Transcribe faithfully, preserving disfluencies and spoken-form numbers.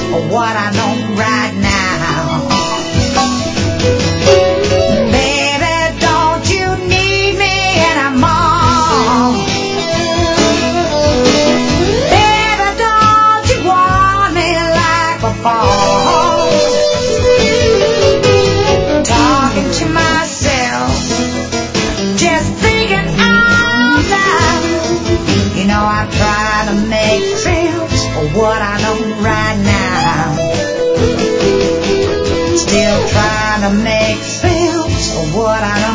of what I know right now. Baby, don't you need me anymore? Baby, don't you want me like before? Talking to myself, just thinking out loud. You know, I try to make sense of what I know right now. Still trying to make sense of what I know.